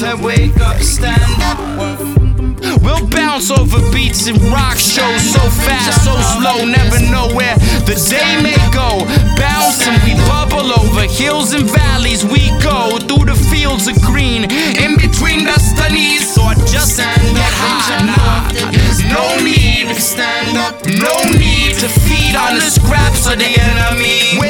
said wake up, stand up. We'll bounce over beats and rock shows, so fast, so slow, never know where the day may go. Bounce and we bubble over hills and valleys. We go through the fields of green, in between dust and knees. Or just stand get high. No need to stand up, no need to feed on the scraps of the enemy.